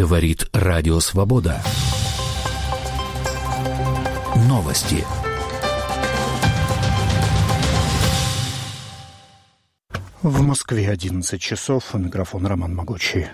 Говорит Радио Свобода. Новости. В Москве 11 часов. Микрофон Роман Могучий.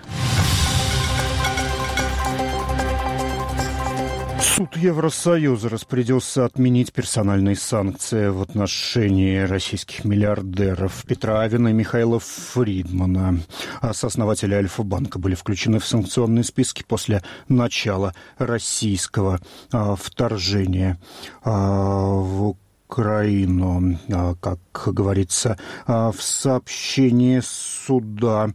Суд Евросоюза распорядился отменить персональные санкции в отношении российских миллиардеров Петра Авена и Михаила Фридмана. Сооснователи Альфа-банка были включены в санкционные списки после начала российского вторжения в Украину. Как говорится в сообщении суда,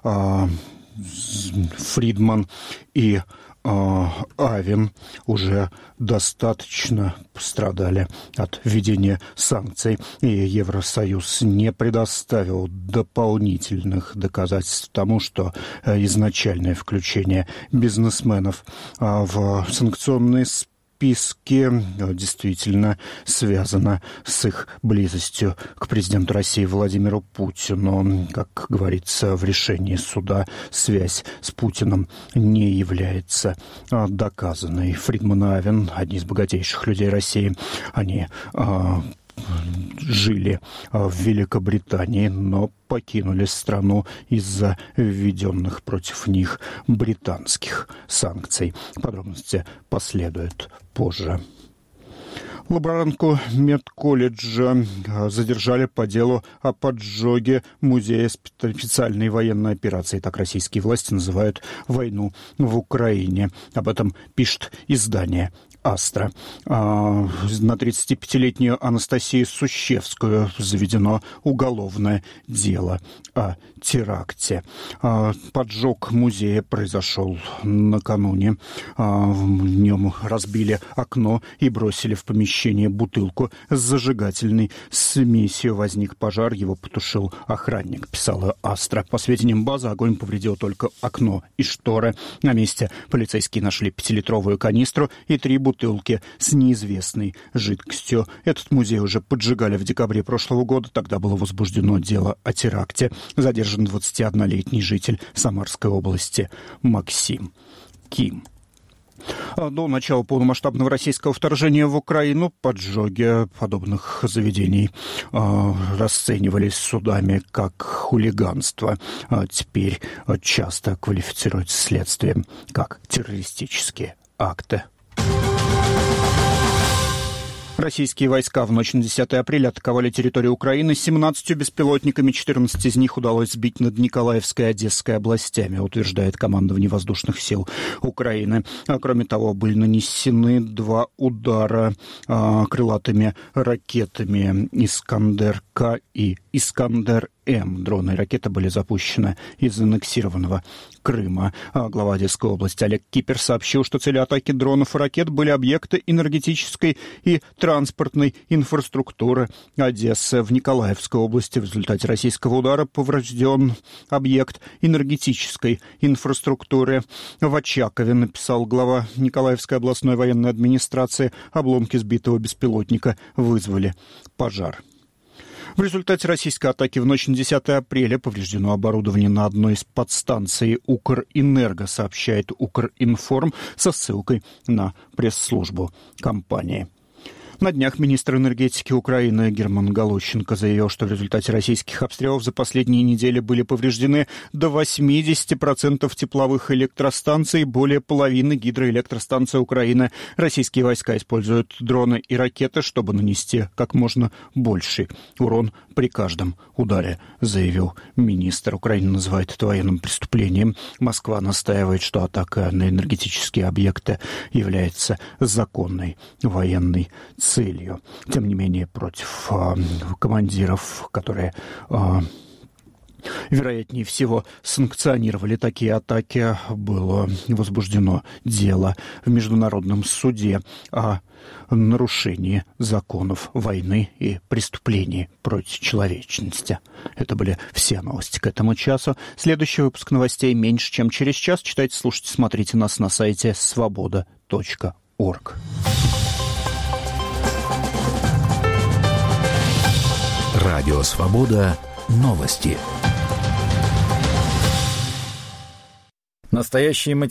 Фридман и Авен уже достаточно пострадали от введения санкций, и Евросоюз не предоставил дополнительных доказательств тому, что изначальное включение бизнесменов в санкционные списки действительно связано с их близостью к президенту России Владимиру Путину. Как говорится в решении суда, связь с Путиным не является доказанной. Фридман и Авен, одни из богатейших людей России, они жили в Великобритании, но покинули страну из-за введенных против них британских санкций. Подробности последуют позже. Лаборантку медколледжа задержали по делу о поджоге музея специальной военной операции. Так российские власти называют войну в Украине. Об этом пишет издание «Астра». На 35-летнюю Анастасию Сущевскую заведено уголовное дело о теракте. Поджог музея произошел накануне. В нем разбили окно и бросили в помещение бутылку с зажигательной смесью. Возник пожар, его потушил охранник, писала «Астра». По сведениям базы, огонь повредил только окно и шторы. На месте полицейские нашли 5-литровую канистру и 3 бутылки с неизвестной жидкостью. Этот музей уже поджигали в декабре прошлого года. Тогда было возбуждено дело о теракте. Задержан 21-летний житель Самарской области Максим Ким. До начала полномасштабного российского вторжения в Украину поджоги подобных заведений расценивались судами как хулиганство. Теперь часто квалифицируются следствием как террористические акты. Российские войска в ночь на 10 апреля атаковали территорию Украины 17 беспилотниками. 14 из них удалось сбить над Николаевской и Одесской областями, утверждает командование воздушных сил Украины. Кроме того, были нанесены 2 удара крылатыми ракетами «Искандер-К» и «Искандер-М». Дроны и ракеты были запущены из аннексированного Крыма. Глава Одесской области Олег Кипер сообщил, что цели атаки дронов и ракет были объекты энергетической и транспортной инфраструктуры Одессы. В Николаевской области в результате российского удара поврежден объект энергетической инфраструктуры. В Очакове, написал глава Николаевской областной военной администрации, обломки сбитого беспилотника вызвали пожар. В результате российской атаки в ночь на 10 апреля повреждено оборудование на одной из подстанций Укрэнерго, сообщает Укринформ со ссылкой на пресс-службу компании. На днях министр энергетики Украины Герман Галущенко заявил, что в результате российских обстрелов за последние недели были повреждены до 80% тепловых электростанций, более половины гидроэлектростанций Украины. Российские войска используют дроны и ракеты, чтобы нанести как можно больший урон при каждом ударе, заявил министр. Украина называет это военным преступлением. Москва настаивает, что атака на энергетические объекты является законной военной целью. Тем не менее, против командиров, которые, вероятнее всего, санкционировали такие атаки, было возбуждено дело в Международном суде о нарушении законов войны и преступлений против человечности. Это были все новости к этому часу. Следующий выпуск новостей меньше, чем через час. Читайте, слушайте, смотрите нас на сайте svoboda.org. Радио Свобода. Новости. Настоящие материалы.